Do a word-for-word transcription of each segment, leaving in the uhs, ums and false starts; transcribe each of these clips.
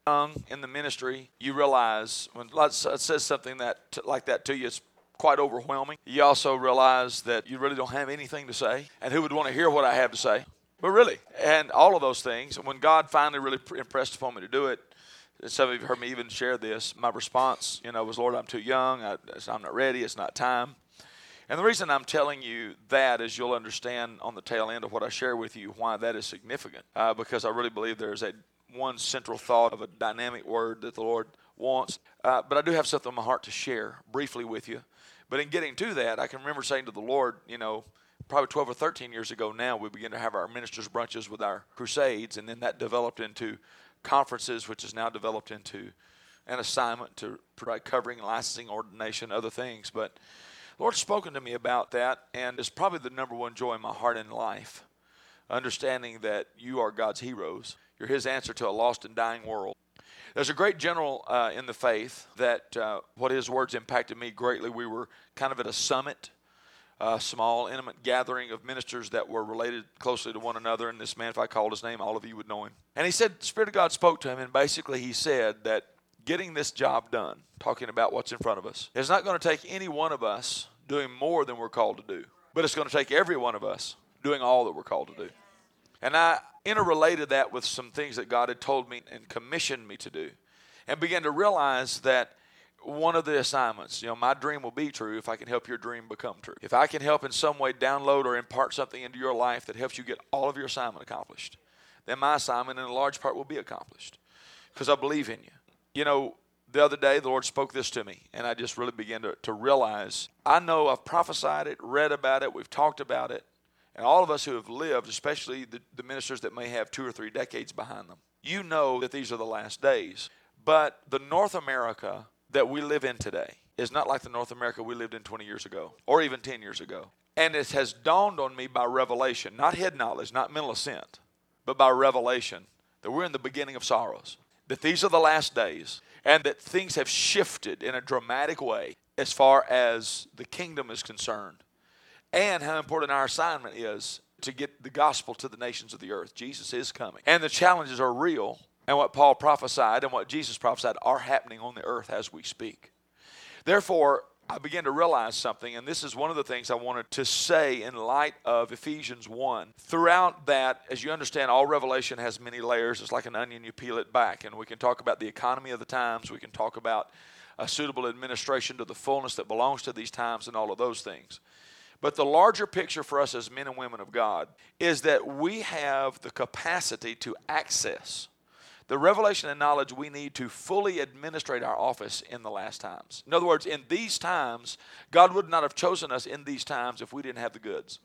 young in the ministry, you realize when God says something that like that to you, it's quite overwhelming. You also realize that you really don't have anything to say, and who would want to hear what I have to say? But really, and all of those things, when God finally really impressed upon me to do it, some of you have heard me even share this, my response, you know, was, Lord, I'm too young, I, I'm not ready, it's not time. And the reason I'm telling you that is you'll understand on the tail end of what I share with you why that is significant, uh, because I really believe there's a one central thought of a dynamic word that the Lord wants. Uh, but I do have something on my heart to share briefly with you. But in getting to that, I can remember saying to the Lord, you know, probably twelve or thirteen years ago now, we began to have our ministers' brunches with our crusades, and then that developed into conferences, which has now developed into an assignment to provide covering, licensing, ordination, other things. But the Lord's spoken to me about that, and it's probably the number one joy in my heart and life, understanding that you are God's heroes. You're His answer to a lost and dying world. There's a great general uh, in the faith that uh, what his words impacted me greatly. We were kind of at a summit, a small, intimate gathering of ministers that were related closely to one another. And this man, if I called his name, all of you would know him. And he said, the Spirit of God spoke to him, and basically he said that getting this job done, talking about what's in front of us, is not going to take any one of us doing more than we're called to do. But it's going to take every one of us doing all that we're called to do. And I interrelated that with some things that God had told me and commissioned me to do, and began to realize that one of the assignments, you know, my dream will be true if I can help your dream become true. If I can help in some way download or impart something into your life that helps you get all of your assignment accomplished, then my assignment in a large part will be accomplished because I believe in you. You know, the other day the Lord spoke this to me, and I just really began to, to realize, I know I've prophesied it, read about it, we've talked about it. And all of us who have lived, especially the, the ministers that may have two or three decades behind them, you know that these are the last days. But the North America that we live in today is not like the North America we lived in twenty years ago or even ten years ago. And it has dawned on me by revelation, not head knowledge, not mental assent, but by revelation, that we're in the beginning of sorrows, that these are the last days, and that things have shifted in a dramatic way as far as the kingdom is concerned. And how important our assignment is to get the gospel to the nations of the earth. Jesus is coming. And the challenges are real. And what Paul prophesied and what Jesus prophesied are happening on the earth as we speak. Therefore, I began to realize something. And this is one of the things I wanted to say in light of Ephesians one. Throughout that, as you understand, all Revelation has many layers. It's like an onion. You peel it back. And we can talk about the economy of the times. We can talk about a suitable administration to the fullness that belongs to these times and all of those things. But the larger picture for us as men and women of God is that we have the capacity to access the revelation and knowledge we need to fully administrate our office in the last times. In other words, in these times, God would not have chosen us in these times if we didn't have the goods.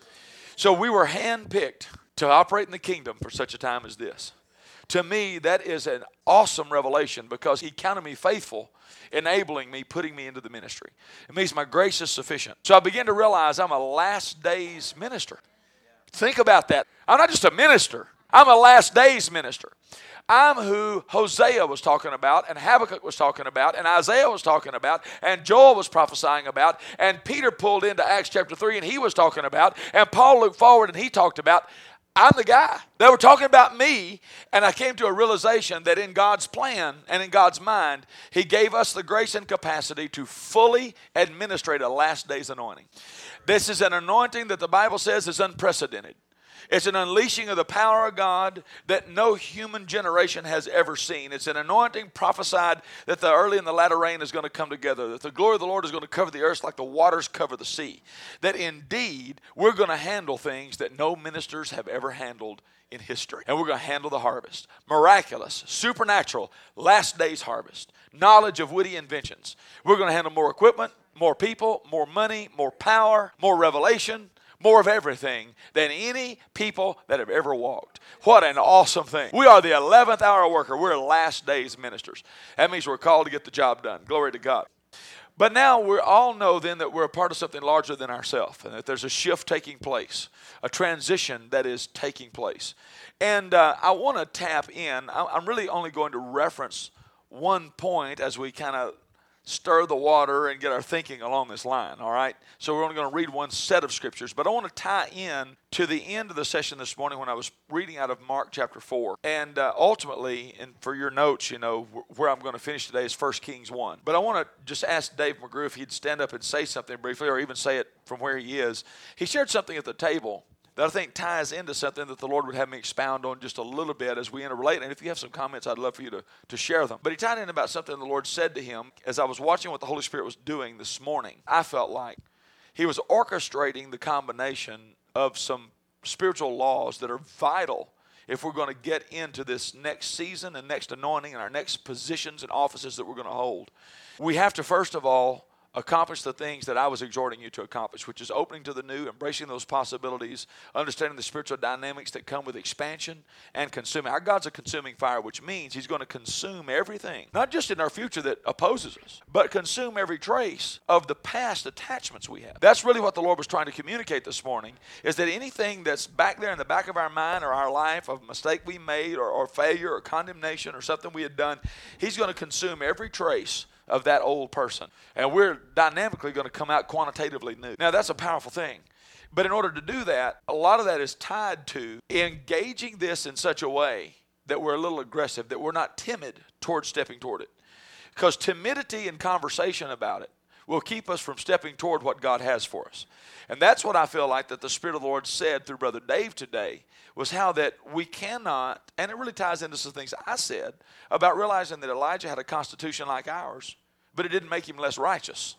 So we were handpicked to operate in the kingdom for such a time as this. To me, that is an awesome revelation because He counted me faithful, enabling me, putting me into the ministry. It means my grace is sufficient. So I began to realize I'm a last days minister. Think about that. I'm not just a minister. I'm a last days minister. I'm who Hosea was talking about, and Habakkuk was talking about, and Isaiah was talking about, and Joel was prophesying about, and Peter pulled into Acts chapter three, and he was talking about, and Paul looked forward, and he talked about. I'm the guy. They were talking about me, and I came to a realization that in God's plan and in God's mind, He gave us the grace and capacity to fully administrate a last day's anointing. This is an anointing that the Bible says is unprecedented. It's an unleashing of the power of God that no human generation has ever seen. It's an anointing prophesied that the early and the latter rain is going to come together, that the glory of the Lord is going to cover the earth like the waters cover the sea, that indeed we're going to handle things that no ministers have ever handled in history. And we're going to handle the harvest. Miraculous, supernatural, last day's harvest. Knowledge of witty inventions. We're going to handle more equipment, more people, more money, more power, more revelation, more of everything than any people that have ever walked. What an awesome thing. We are the eleventh hour worker. We're last days ministers. That means we're called to get the job done. Glory to God. But now we all know then that we're a part of something larger than ourselves, and that there's a shift taking place, a transition that is taking place. And uh, I want to tap in. I'm really only going to reference one point as we kind of stir the water and get our thinking along this line, all right? So we're only going to read one set of scriptures, but I want to tie in to the end of the session this morning when I was reading out of Mark chapter four. And uh, ultimately, and for your notes, you know, where I'm going to finish today is First Kings one. But I want to just ask Dave McGrew if he'd stand up and say something briefly, or even say it from where he is. He shared something at the table that I think ties into something that the Lord would have me expound on just a little bit as we interrelate. And if you have some comments, I'd love for you to, to share them. But he tied in about something the Lord said to him as I was watching what the Holy Spirit was doing this morning. I felt like he was orchestrating the combination of some spiritual laws that are vital if we're going to get into this next season and next anointing and our next positions and offices that we're going to hold. We have to, first of all, accomplish the things that I was exhorting you to accomplish, which is opening to the new, embracing those possibilities, understanding the spiritual dynamics that come with expansion and consuming. Our God's a consuming fire, which means he's going to consume everything, not just in our future that opposes us, but consume every trace of the past attachments we have. That's really what the Lord was trying to communicate this morning, is that anything that's back there in the back of our mind or our life, of a mistake we made or, or failure or condemnation or something we had done, he's going to consume every trace of that old person. And we're dynamically going to come out quantitatively new. Now, that's a powerful thing. But in order to do that, a lot of that is tied to engaging this in such a way that we're a little aggressive, that we're not timid towards stepping toward it. Because timidity and conversation about it will keep us from stepping toward what God has for us. And that's what I feel like that the Spirit of the Lord said through Brother Dave today, was how that we cannot, and it really ties into some things I said about realizing that Elijah had a constitution like ours, but it didn't make him less righteous.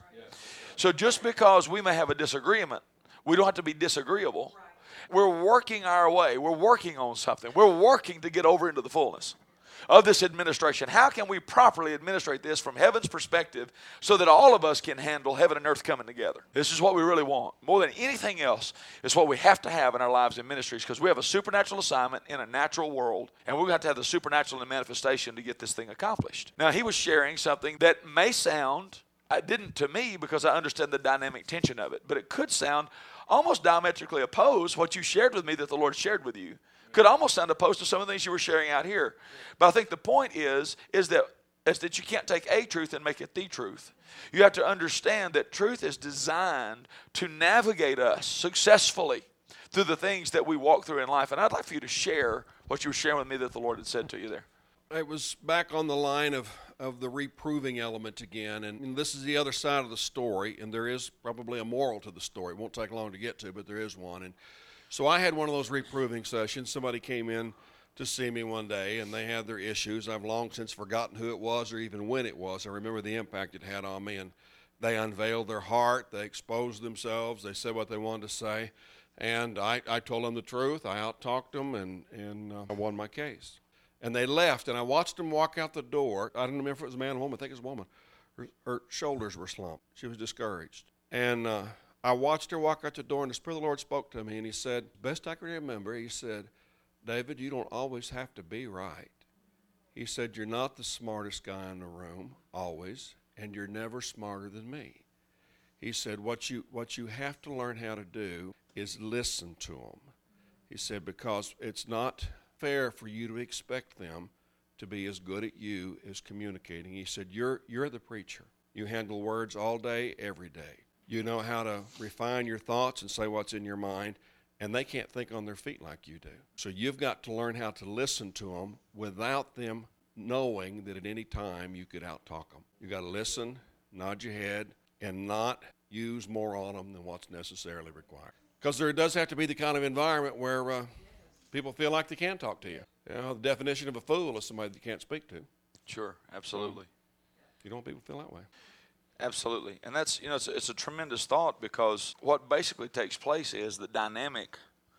So just because we may have a disagreement, we don't have to be disagreeable. We're working our way. We're working on something. We're working to get over into the fullness of this administration. How can we properly administrate this from heaven's perspective so that all of us can handle heaven and earth coming together? This is what we really want. More than anything else, it's what we have to have in our lives and ministries, because we have a supernatural assignment in a natural world, and we have to have the supernatural in manifestation to get this thing accomplished. Now, he was sharing something that may sound, it didn't to me because I understand the dynamic tension of it, but it could sound almost diametrically opposed what you shared with me that the Lord shared with you. Could almost sound opposed to some of the things you were sharing out here. But I think the point is, is that, is that you can't take a truth and make it the truth. You have to understand that truth is designed to navigate us successfully through the things that we walk through in life. And I'd like for you to share what you were sharing with me that the Lord had said to you there. It was back on the line of, of the reproving element again, and, and this is the other side of the story, and there is probably a moral to the story. It won't take long to get to, but there is one. And so I had one of those reproving sessions. Somebody came in to see me one day, and they had their issues. I've long since forgotten who it was or even when it was. I remember the impact it had on me, and they unveiled their heart. They exposed themselves. They said what they wanted to say, and I, I told them the truth. I out-talked them, and, and uh, I won my case. And they left, and I watched them walk out the door. I don't remember if it was a man or woman. I think it was a woman. Her, her shoulders were slumped. She was discouraged. And uh, I watched her walk out the door, and the Spirit of the Lord spoke to me, and he said, best I can remember, he said, David, you don't always have to be right. He said, you're not the smartest guy in the room, always, and you're never smarter than me. He said, what you, what you have to learn how to do is listen to them. He said, because it's not fair for you to expect them to be as good at you as communicating. He said, you're, you're the preacher. You handle words all day, every day. You know how to refine your thoughts and say what's in your mind, and they can't think on their feet like you do. So you've got to learn how to listen to them without them knowing that at any time you could out-talk them. You got to listen, nod your head, and not use more on them than what's necessarily required. Because there does have to be the kind of environment where uh, people feel like they can talk to you. You know, the definition of a fool is somebody that you can't speak to. Sure, absolutely. You don't want people to feel that way. Absolutely. And that's, you know, it's a, it's a tremendous thought, because what basically takes place is the dynamic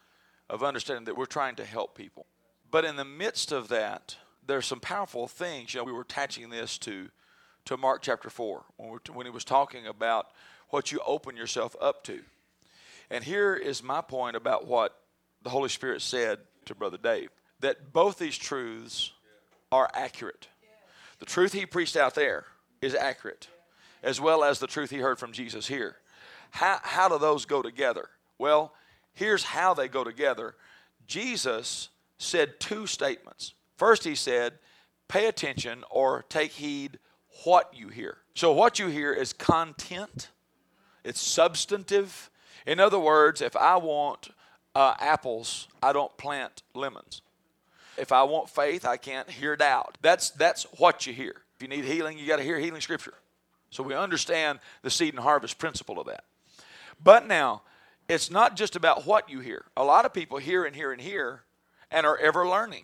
of understanding that we're trying to help people. But in the midst of that, there's some powerful things. You know, we were attaching this to, to Mark chapter four, when, we're, when he was talking about what you open yourself up to. And here is my point about what the Holy Spirit said to Brother Dave, that both these truths are accurate. The truth he preached out there is accurate, as well as the truth he heard from Jesus here. How, how do those go together? Well, here's how they go together. Jesus said two statements. First, he said, pay attention or take heed what you hear. So what you hear is content. It's substantive. In other words, if I want uh, apples, I don't plant lemons. If I want faith, I can't hear doubt. That's, that's what you hear. If you need healing, you got to hear healing scripture. So we understand the seed and harvest principle of that. But now, it's not just about what you hear. A lot of people hear and hear and hear and are ever learning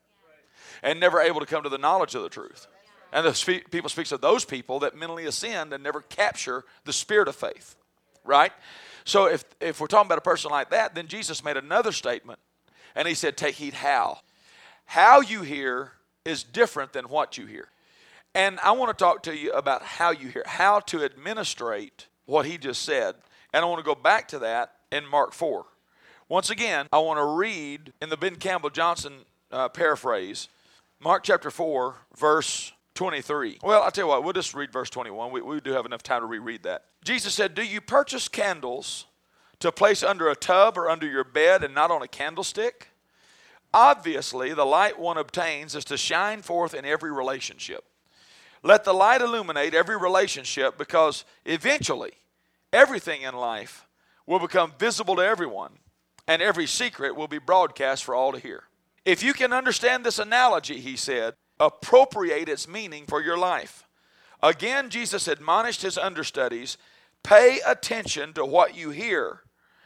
and never able to come to the knowledge of the truth. And the spe- people speaks of those people that mentally ascend and never capture the spirit of faith, right? So if, if we're talking about a person like that, then Jesus made another statement, and he said, take heed how. How you hear is different than what you hear. And I want to talk to you about how you hear, how to administrate what he just said. And I want to go back to that in Mark four. Once again, I want to read in the Ben Campbell Johnson uh, paraphrase, Mark chapter four, verse twenty-three. Well, I'll tell you what, we'll just read verse twenty-one. We, we do have enough time to reread that. Jesus said, do you purchase candles to place under a tub or under your bed and not on a candlestick? Obviously, the light one obtains is to shine forth in every relationship. Let the light illuminate every relationship, because eventually everything in life will become visible to everyone, and every secret will be broadcast for all to hear. If you can understand this analogy, he said, appropriate its meaning for your life. Again, Jesus admonished his understudies, pay attention to what you hear.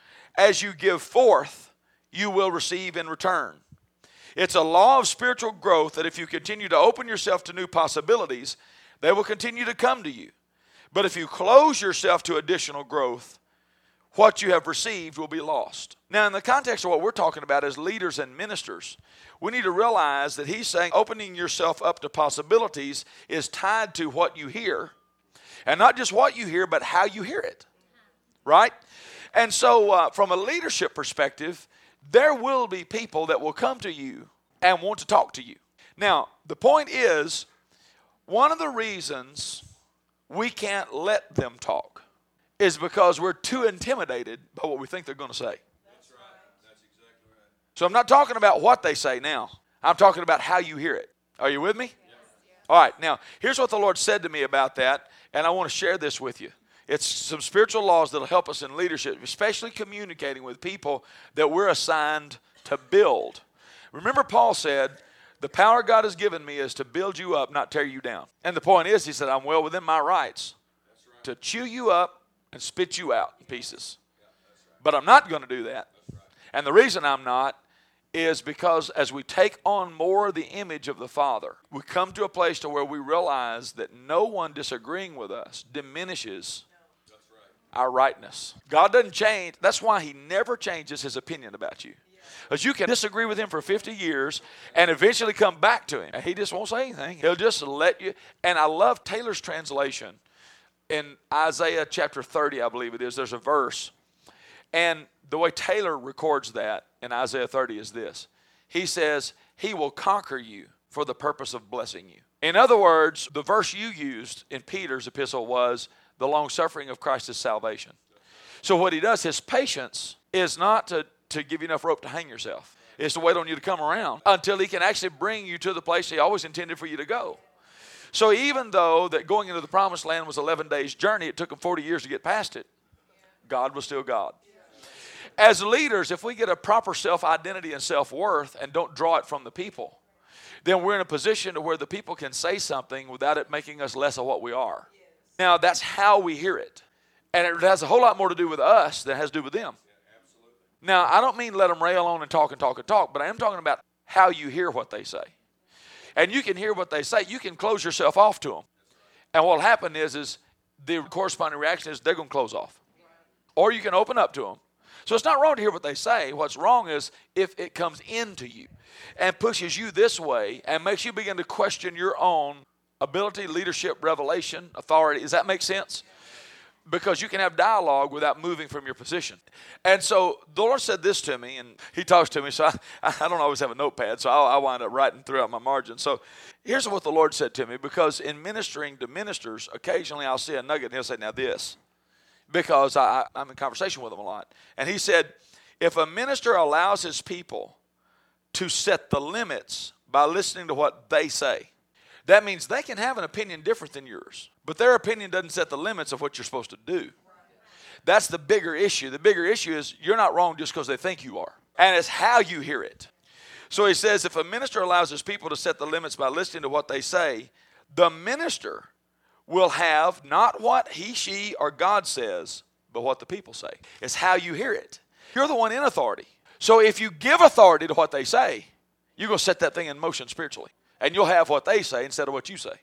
As you give forth, you will receive in return. It's a law of spiritual growth that if you continue to open yourself to new possibilities, they will continue to come to you. But if you close yourself to additional growth, what you have received will be lost. Now, in the context of what we're talking about as leaders and ministers, we need to realize that he's saying opening yourself up to possibilities is tied to what you hear. And not just what you hear, but how you hear it. Right? And so uh, from a leadership perspective, there will be people that will come to you and want to talk to you. Now, the point is, one of the reasons we can't let them talk is because we're too intimidated by what we think they're going to say. That's right. That's exactly right. So I'm not talking about what they say now. I'm talking about how you hear it. Are you with me? Yes. All right. Now, here's what the Lord said to me about that, and I want to share this with you. It's some spiritual laws that will help us in leadership, especially communicating with people that we're assigned to build. Remember, Paul said, the power God has given me is to build you up, not tear you down. And the point is, he said, I'm well within my rights right. to chew you up and spit you out in pieces. Yeah, right. But I'm not going to do that. Right. And the reason I'm not is because as we take on more of the image of the Father, we come to a place to where we realize that no one disagreeing with us diminishes our rightness. God doesn't change. That's why he never changes his opinion about you. Because you can disagree with him for fifty years and eventually come back to him. And he just won't say anything. He'll just let you. And I love Taylor's translation. In Isaiah chapter thirty, I believe it is, there's a verse. And the way Taylor records that in Isaiah thirty is this. He says, he will conquer you for the purpose of blessing you. In other words, the verse you used in Peter's epistle was, the long-suffering of Christ is salvation. So what he does, his patience is not to, to give you enough rope to hang yourself. It's to wait on you to come around until he can actually bring you to the place he always intended for you to go. So even though that going into the promised land was eleven days journey, it took him forty years to get past it. God was still God. As leaders, if we get a proper self-identity and self-worth and don't draw it from the people, then we're in a position to where the people can say something without it making us less of what we are. Now, that's how we hear it. And it has a whole lot more to do with us than it has to do with them. Yeah, now, I don't mean let them rail on and talk and talk and talk, but I am talking about how you hear what they say. And you can hear what they say. You can close yourself off to them. And what will happen is, is the corresponding reaction is they're going to close off. Or you can open up to them. So it's not wrong to hear what they say. What's wrong is if it comes into you and pushes you this way and makes you begin to question your own ability, leadership, revelation, authority. Does that make sense? Because you can have dialogue without moving from your position. And so the Lord said this to me, and he talks to me, so I, I don't always have a notepad, so I, I wind up writing throughout my margins. So here's what the Lord said to me, because in ministering to ministers, occasionally I'll see a nugget, and he'll say, now this, because I, I'm in conversation with him a lot. And he said, if a minister allows his people to set the limits by listening to what they say, That means they can have an opinion different than yours, but their opinion doesn't set the limits of what you're supposed to do. That's the bigger issue. The bigger issue is you're not wrong just because they think you are, and it's how you hear it. So he says, if a minister allows his people to set the limits by listening to what they say, the minister will have not what he, she, or God says, but what the people say. It's how you hear it. You're the one in authority. So if you give authority to what they say, you're going to set that thing in motion spiritually. And you'll have what they say instead of what you say.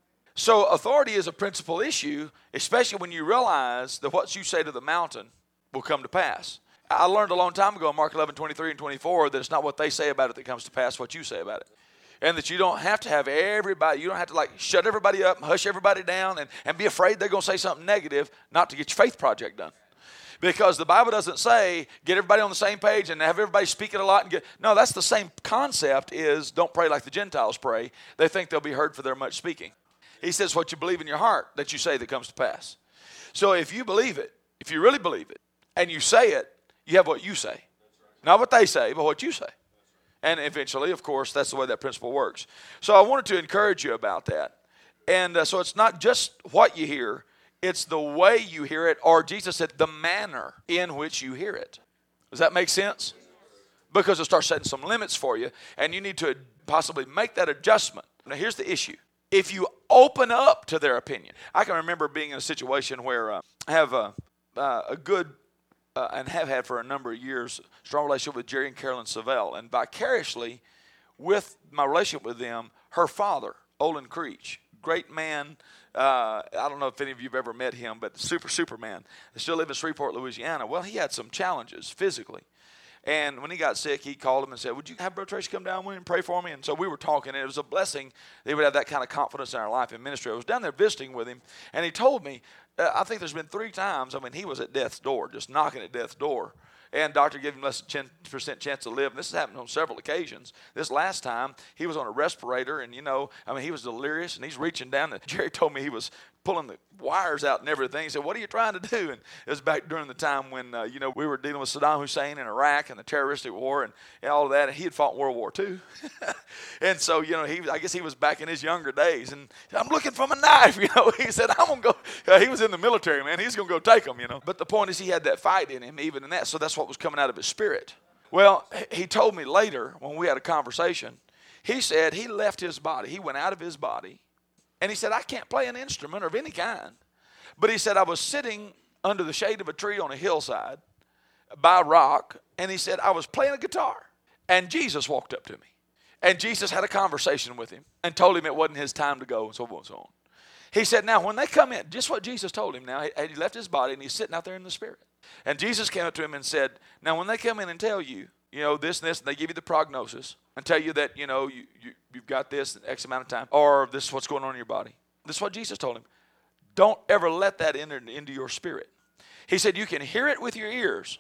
So authority is a principal issue, especially when you realize that what you say to the mountain will come to pass. I learned a long time ago in Mark eleven, twenty-three and twenty-four that it's not what they say about it that comes to pass, what you say about it. And that you don't have to have everybody, you don't have to like shut everybody up and hush everybody down and, and be afraid they're going to say something negative not to get your faith project done. Because the Bible doesn't say get everybody on the same page and have everybody speaking a lot. And get, no, that's the same concept is don't pray like the Gentiles pray. They think they'll be heard for their much speaking. He says what you believe in your heart that you say that comes to pass. So if you believe it, if you really believe it, and you say it, you have what you say. Not what they say, but what you say. And eventually, of course, that's the way that principle works. So I wanted to encourage you about that. And uh, so it's not just what you hear, it's the way you hear it, or Jesus said, the manner in which you hear it. Does that make sense? Because it starts setting some limits for you, and you need to possibly make that adjustment. Now, here's the issue. If you open up to their opinion. I can remember being in a situation where uh, I have a, uh, a good, uh, and have had for a number of years, strong relationship with Jerry and Carolyn Savelle. And vicariously, with my relationship with them, her father, Olin Creech, great man. Uh, I don't know if any of you have ever met him, but super, super man. They still live in Shreveport, Louisiana. Well, he had some challenges physically. And when he got sick, he called him and said, would you have Brother Tracy come down with me and pray for me? And so we were talking, and it was a blessing they would have that kind of confidence in our life and ministry. I was down there visiting with him, and he told me, uh, I think there's been three times, I mean, he was at death's door, just knocking at death's door. And doctor gave him less than ten percent chance to live. And this has happened on several occasions. This last time, he was on a respirator, and, you know, I mean, he was delirious, and he's reaching down. And Jerry told me he was pulling the wires out and everything. He said, what are you trying to do? And it was back during the time when, uh, you know, we were dealing with Saddam Hussein in Iraq and the terroristic war and, and all of that. And he had fought in World War Two. And so, you know, he I guess he was back in his younger days. And I'm looking for my knife, you know. He said, I'm going to go. Uh, he was in the military, man. He's going to go take them, you know. But the point is he had that fight in him, even in that. So that's what was coming out of his spirit. Well, he told me later when we had a conversation, he said he left his body. He went out of his body. And he said, I can't play an instrument of any kind. But he said, I was sitting under the shade of a tree on a hillside by a rock. And he said, I was playing a guitar. And Jesus walked up to me. And Jesus had a conversation with him and told him it wasn't his time to go and so forth and so on. He said, now, when they come in, just what Jesus told him now, he, he left his body and he's sitting out there in the spirit. And Jesus came up to him and said, now, when they come in and tell you, you know, this and this, and they give you the prognosis and tell you that, you know, you, you, you've got this in X amount of time, or this is what's going on in your body. This is what Jesus told him. Don't ever let that enter into your spirit. He said, you can hear it with your ears,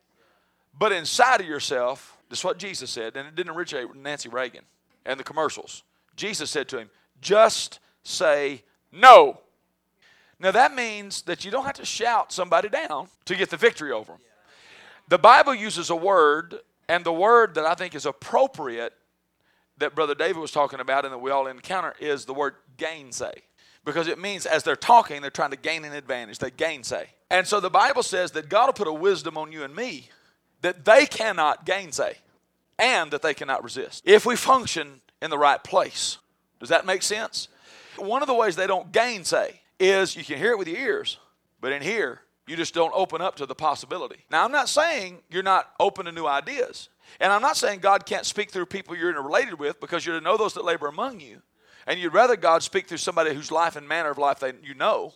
but inside of yourself, this is what Jesus said, and it didn't originate with Nancy Reagan and the commercials. Jesus said to him, just say no. Now that means that you don't have to shout somebody down to get the victory over them. The Bible uses a word, and the word that I think is appropriate that Brother David was talking about and that we all encounter is the word gainsay. Because it means as they're talking, they're trying to gain an advantage. They gainsay. And so the Bible says that God will put a wisdom on you and me that they cannot gainsay and that they cannot resist if we function in the right place. Does that make sense? One of the ways they don't gainsay is you can hear it with your ears, but in here, you just don't open up to the possibility. Now, I'm not saying you're not open to new ideas. And I'm not saying God can't speak through people you're related with, because you're to know those that labor among you. And you'd rather God speak through somebody whose life and manner of life they, you know.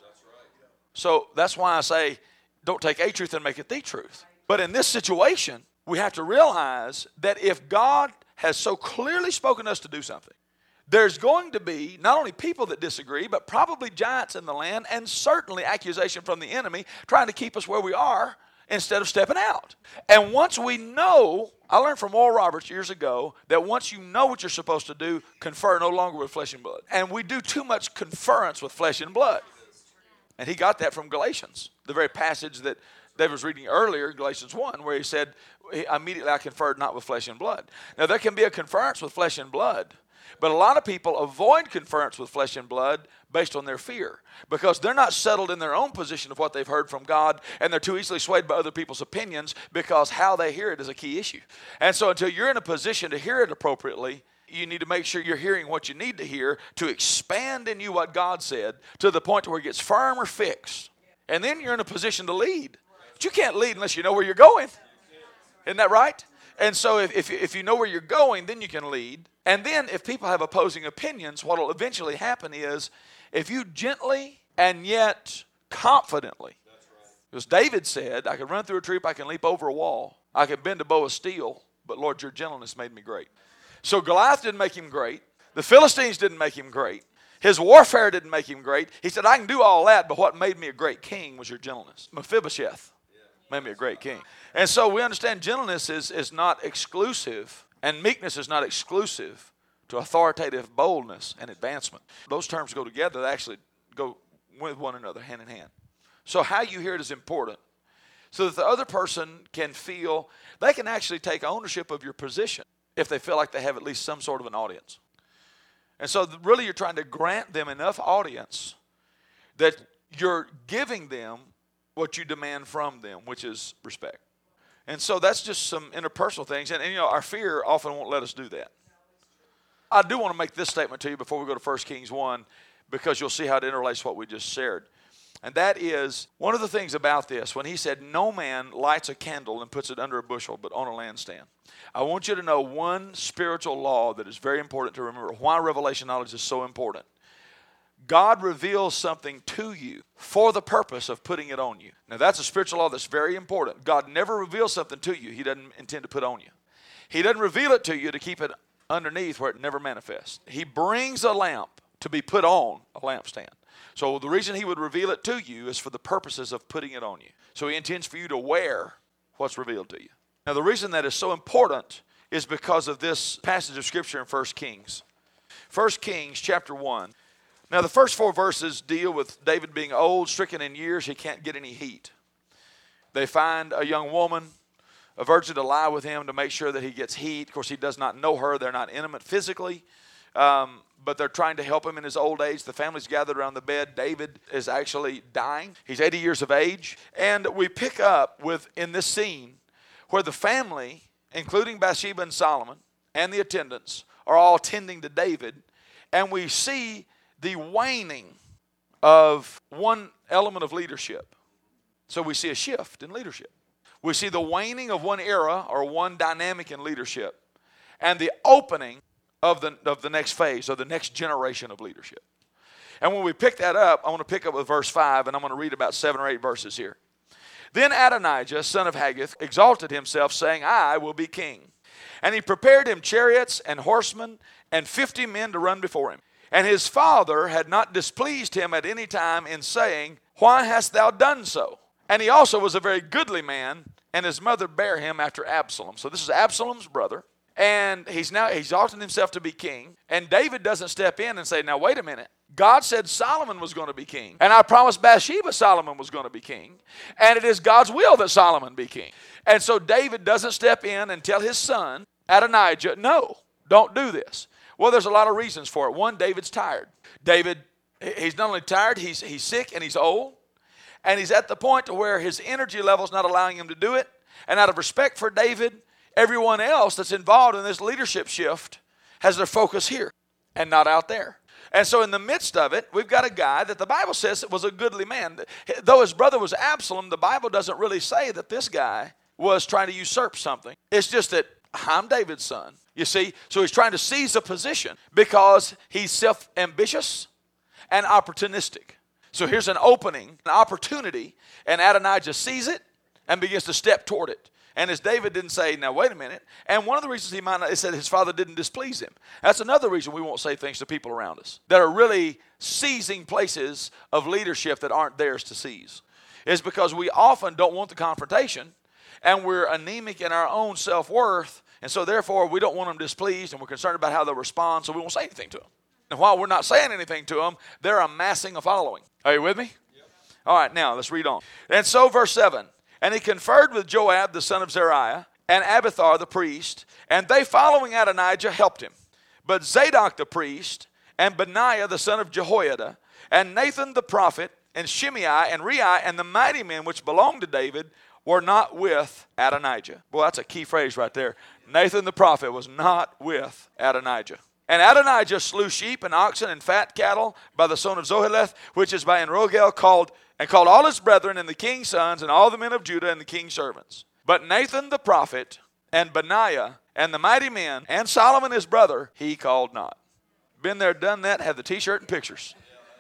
So that's why I say don't take a truth and make it the truth. But in this situation, we have to realize that if God has so clearly spoken us to do something, there's going to be not only people that disagree, but probably giants in the land and certainly accusation from the enemy trying to keep us where we are instead of stepping out. And once we know, I learned from Oral Roberts years ago that once you know what you're supposed to do, confer no longer with flesh and blood. And we do too much conference with flesh and blood. And he got that from Galatians, the very passage that David was reading earlier, Galatians one, where he said, immediately I conferred not with flesh and blood. Now there can be a conference with flesh and blood, But a lot of people avoid conference with flesh and blood based on their fear, because they're not settled in their own position of what they've heard from God, and they're too easily swayed by other people's opinions, because how they hear it is a key issue. And so until you're in a position to hear it appropriately, you need to make sure you're hearing what you need to hear to expand in you what God said to the point to where it gets firm or fixed. And then you're in a position to lead. But you can't lead unless you know where you're going. Isn't that right? And so if, if, if you know where you're going, then you can lead. And then if people have opposing opinions, what will eventually happen is, if you gently and yet confidently, because David said, I can run through a troop, I can leap over a wall, I can bend a bow of steel, but Lord, your gentleness made me great. So Goliath didn't make him great. The Philistines didn't make him great. His warfare didn't make him great. He said, I can do all that, but what made me a great king was your gentleness. Mephibosheth made me a great king. And so we understand gentleness is, is not exclusive, and meekness is not exclusive to authoritative boldness and advancement. Those terms go together. They actually go with one another, hand in hand. So how you hear it is important, so that the other person can feel, they can actually take ownership of your position if they feel like they have at least some sort of an audience. And so really you're trying to grant them enough audience that you're giving them what you demand from them, which is respect. And so that's just some interpersonal things. And, and you know, our fear often won't let us do that. I do want to make this statement to you before we go to First Kings one, because you'll see how it interrelates what we just shared. And that is, one of the things about this, when he said, no man lights a candle and puts it under a bushel, but on a lampstand. I want you to know one spiritual law that is very important to remember, why revelation knowledge is so important. God reveals something to you for the purpose of putting it on you. Now, that's a spiritual law that's very important. God never reveals something to you he doesn't intend to put on you. He doesn't reveal it to you to keep it underneath where it never manifests. He brings a lamp to be put on a lampstand. So the reason he would reveal it to you is for the purposes of putting it on you. So he intends for you to wear what's revealed to you. Now, the reason that is so important is because of this passage of Scripture in First Kings. First Kings chapter one. Now, the first four verses deal with David being old, stricken in years. He can't get any heat. They find a young woman, a virgin, to lie with him to make sure that he gets heat. Of course, he does not know her. They're not intimate physically, um, but they're trying to help him in his old age. The family's gathered around the bed. David is actually dying. He's eighty years of age. And we pick up with, in this scene, where the family, including Bathsheba and Solomon and the attendants, are all tending to David. And we see the waning of one element of leadership. So we see a shift in leadership. We see the waning of one era or one dynamic in leadership, and the opening of the, of the next phase, or the next generation of leadership. And when we pick that up, I want to pick up with verse five, and I'm going to read about seven or eight verses here. Then Adonijah, son of Haggith, exalted himself, saying, I will be king. And he prepared him chariots and horsemen and fifty men to run before him. And his father had not displeased him at any time in saying, why hast thou done so? And he also was a very goodly man, and his mother bare him after Absalom. So this is Absalom's brother, and he's now exalting himself to be king. And David doesn't step in and say, now wait a minute. God said Solomon was going to be king. And I promised Bathsheba Solomon was going to be king. And it is God's will that Solomon be king. And so David doesn't step in and tell his son, Adonijah, no, don't do this. Well, there's a lot of reasons for it. One, David's tired. David, he's not only tired, he's, he's sick and he's old. And he's at the point to where his energy level's not allowing him to do it. And out of respect for David, everyone else that's involved in this leadership shift has their focus here and not out there. And so in the midst of it, we've got a guy that the Bible says was a goodly man. Though his brother was Absalom, the Bible doesn't really say that this guy was trying to usurp something. It's just that I'm David's son. You see, so he's trying to seize a position because he's self-ambitious and opportunistic. So here's an opening, an opportunity, and Adonijah sees it and begins to step toward it. And as David didn't say, now wait a minute. And one of the reasons he might not, is that his father didn't displease him. That's another reason we won't say things to people around us that are really seizing places of leadership that aren't theirs to seize. It's because we often don't want the confrontation, and we're anemic in our own self-worth. And so therefore, we don't want them displeased, and we're concerned about how they'll respond, so we won't say anything to them. And while we're not saying anything to them, they're amassing a following. Are you with me? Yep. All right, now let's read on. And so verse seven, and he conferred with Joab, the son of Zeruiah, and Abiathar the priest, and they following Adonijah helped him. But Zadok the priest, and Benaiah the son of Jehoiada, and Nathan the prophet, and Shimei, and Rei, and the mighty men which belonged to David, were not with Adonijah. Boy, that's a key phrase right there. Nathan the prophet was not with Adonijah. And Adonijah slew sheep and oxen and fat cattle by the son of Zoheleth, which is by Enrogel, called, and called all his brethren and the king's sons and all the men of Judah and the king's servants. But Nathan the prophet and Benaiah and the mighty men and Solomon his brother, he called not. Been there, done that, have the t-shirt and pictures.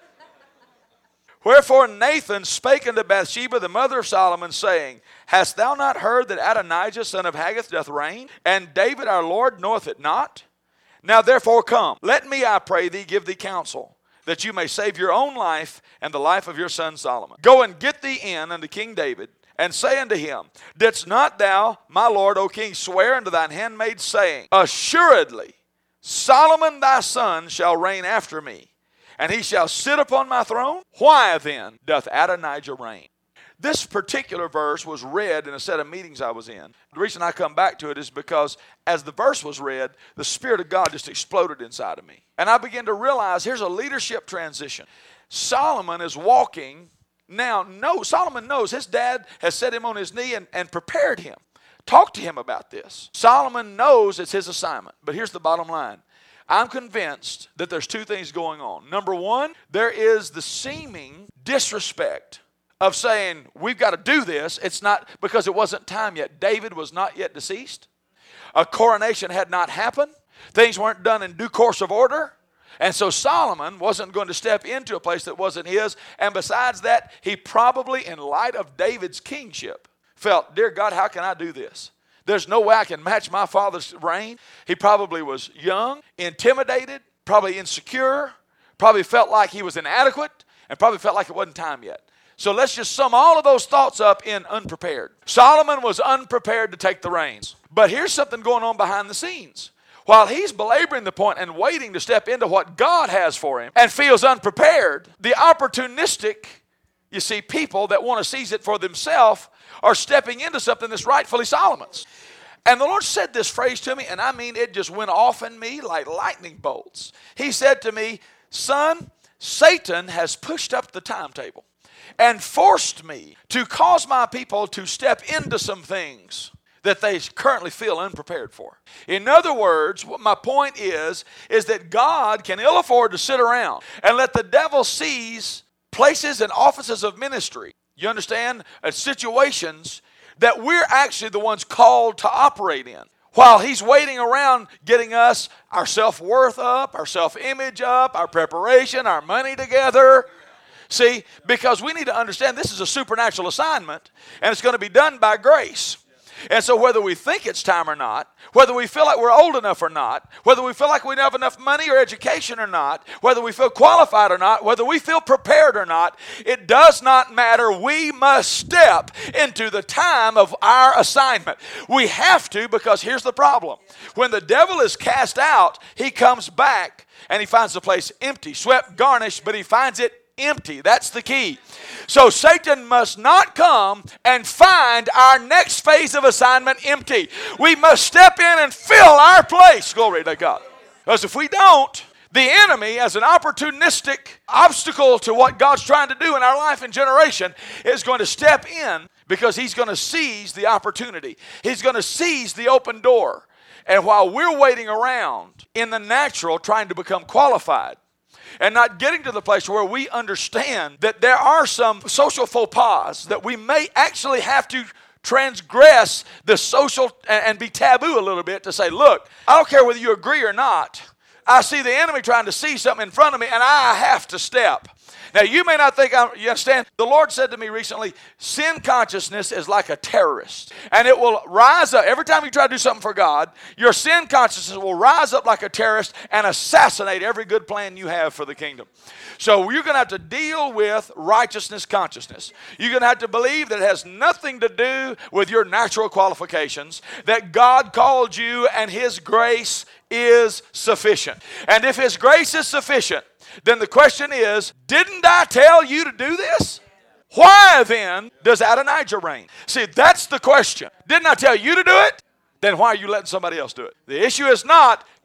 Wherefore Nathan spake unto Bathsheba, the mother of Solomon, saying, Hast thou not heard that Adonijah, son of Haggith, doth reign? And David our Lord knoweth it not? Now therefore come, let me, I pray thee, give thee counsel, that you may save your own life and the life of your son Solomon. Go and get thee in unto King David, and say unto him, Didst not thou, my lord, O king, swear unto thine handmaid, saying, Assuredly Solomon thy son shall reign after me, and he shall sit upon my throne? Why then doth Adonijah reign? This particular verse was read in a set of meetings I was in. The reason I come back to it is because as the verse was read, the Spirit of God just exploded inside of me. And I began to realize here's a leadership transition. Solomon is walking. Now, no, Solomon knows his dad has set him on his knee and, and prepared him. Talked to him about this. Solomon knows it's his assignment. But here's the bottom line. I'm convinced that there's two things going on. Number one, there is the seeming disrespect of saying, we've got to do this. It's not because it wasn't time yet. David was not yet deceased. A coronation had not happened. Things weren't done in due course of order. And so Solomon wasn't going to step into a place that wasn't his. And besides that, he probably, in light of David's kingship, felt, dear God, how can I do this? There's no way I can match my father's reign. He probably was young, intimidated, probably insecure, probably felt like he was inadequate, and probably felt like it wasn't time yet. So let's just sum all of those thoughts up in unprepared. Solomon was unprepared to take the reins. But here's something going on behind the scenes. While he's belaboring the point and waiting to step into what God has for him and feels unprepared, the opportunistic, you see, people that want to seize it for themselves are stepping into something that's rightfully Solomon's. And the Lord said this phrase to me, and I mean it just went off in me like lightning bolts. He said to me, son, Satan has pushed up the timetable and forced me to cause my people to step into some things that they currently feel unprepared for. In other words, what my point is, is that God can ill afford to sit around and let the devil seize places and offices of ministry. You understand? Uh, situations that we're actually the ones called to operate in. While he's waiting around getting us our self-worth up, our self-image up, our preparation, our money together. See, because we need to understand this is a supernatural assignment and it's going to be done by grace. And so whether we think it's time or not, whether we feel like we're old enough or not, whether we feel like we have enough money or education or not, whether we feel qualified or not, whether we feel prepared or not, it does not matter. We must step into the time of our assignment. We have to, because here's the problem. When the devil is cast out, he comes back and he finds the place empty, swept, garnished, but he finds it empty. That's the key. So Satan must not come and find our next phase of assignment empty. We must step in and fill our place. Glory to God. Because if we don't, the enemy, as an opportunistic obstacle to what God's trying to do in our life and generation, is going to step in because he's going to seize the opportunity. He's going to seize the open door. And while we're waiting around in the natural trying to become qualified, and not getting to the place where we understand that there are some social faux pas that we may actually have to transgress the social and be taboo a little bit to say, look, I don't care whether you agree or not. I see the enemy trying to see something in front of me and I have to step. Now, you may not think, I'm, you understand, the Lord said to me recently, sin consciousness is like a terrorist. And it will rise up. Every time you try to do something for God, your sin consciousness will rise up like a terrorist and assassinate every good plan you have for the kingdom. So you're going to have to deal with righteousness consciousness. You're going to have to believe that it has nothing to do with your natural qualifications, that God called you and His grace is sufficient. And if His grace is sufficient, then the question is, didn't I tell you to do this? Why then does Adonijah reign? See, that's the question. Didn't I tell you to do it? Then why are you letting somebody else do it? The issue is not,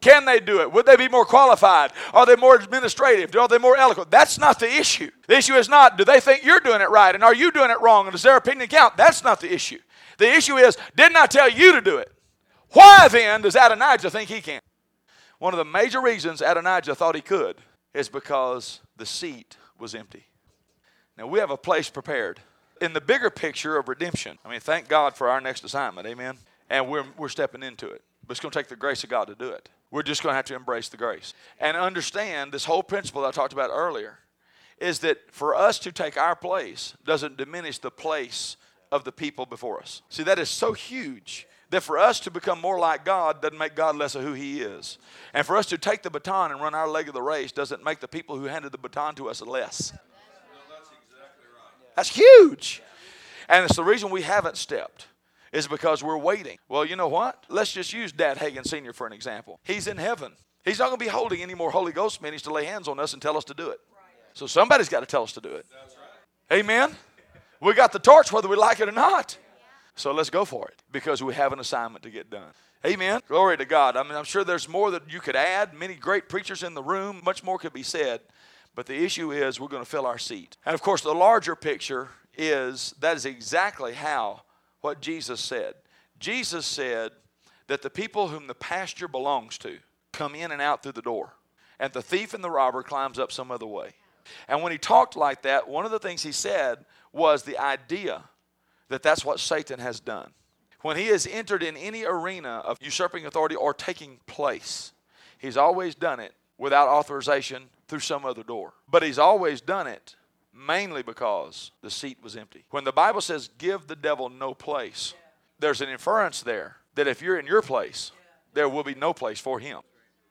Can they do it? Would they be more qualified? Are they more administrative? Are they more eloquent? That's not the issue. The issue is not, do they think you're doing it right? And are you doing it wrong? And does their opinion count? That's not the issue. The issue is, didn't I tell you to do it? Why then does Adonijah think he can? One of the major reasons Adonijah thought he could is because the seat was empty. Now, we have a place prepared. In the bigger picture of redemption, I mean, thank God for our next assignment, amen? And we're, we're stepping into it. But it's going to take the grace of God to do it. We're just going to have to embrace the grace. And understand this whole principle that I talked about earlier is that for us to take our place doesn't diminish the place of the people before us. See, that is so huge that for us to become more like God doesn't make God less of who he is. And for us to take the baton and run our leg of the race doesn't make the people who handed the baton to us less. That's exactly right. That's huge. And it's the reason we haven't stepped is because we're waiting. Well, you know what? Let's just use Dad Hagin Senior for an example. He's in heaven. He's not going to be holding any more Holy Ghost meetings to lay hands on us and tell us to do it. So somebody's got to tell us to do it. That's right. Amen? We got the torch whether we like it or not. So let's go for it because we have an assignment to get done. Amen? Glory to God. I mean, I'm sure there's more that you could add. Many great preachers in the room. Much more could be said. But the issue is we're going to fill our seat. And, of course, the larger picture is that is exactly how what Jesus said. Jesus said that the people whom the pasture belongs to come in and out through the door, and the thief and the robber climbs up some other way. And when he talked like that, one of the things he said was the idea that that's what Satan has done. When he has entered in any arena of usurping authority or taking place, he's always done it without authorization through some other door. But he's always done it mainly because the seat was empty. When the Bible says give the devil no place, there's an inference there that if you're in your place, there will be no place for him.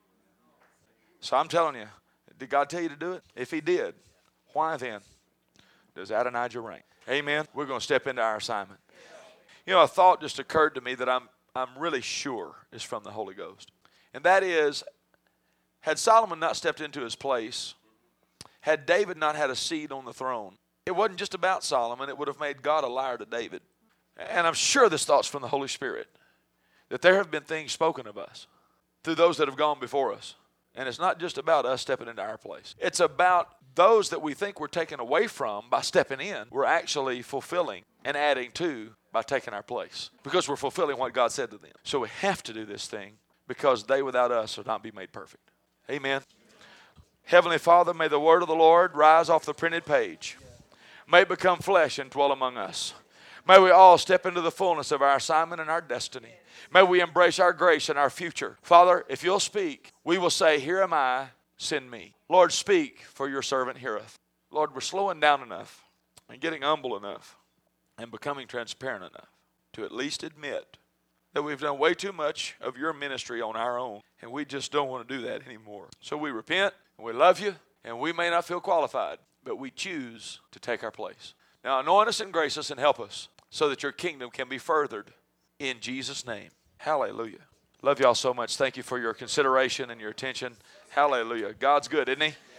So I'm telling you, did God tell you to do it? If he did, why then does Adonijah reign? Amen. We're going to step into our assignment. You know, a thought just occurred to me that I'm I'm really sure is from the Holy Ghost. And that is, had Solomon not stepped into his place, had David not had a seat on the throne, it wasn't just about Solomon. It would have made God a liar to David. And I'm sure this thought's from the Holy Spirit, that there have been things spoken of us through those that have gone before us. And it's not just about us stepping into our place. It's about those that we think we're taken away from by stepping in, we're actually fulfilling and adding to by taking our place. Because we're fulfilling what God said to them. So we have to do this thing because they without us will not be made perfect. Amen. Heavenly Father, may the word of the Lord rise off the printed page. May it become flesh and dwell among us. May we all step into the fullness of our assignment and our destiny. May we embrace our grace and our future. Father, if you'll speak, we will say, here am I, send me. Lord, speak, for your servant heareth. Lord, we're slowing down enough and getting humble enough and becoming transparent enough to at least admit that we've done way too much of your ministry on our own, and we just don't want to do that anymore. So we repent, and we love you, and we may not feel qualified, but we choose to take our place. Now anoint us and grace us and help us so that your kingdom can be furthered in Jesus' name. Hallelujah. Love y'all so much. Thank you for your consideration and your attention. Hallelujah. God's good, isn't he?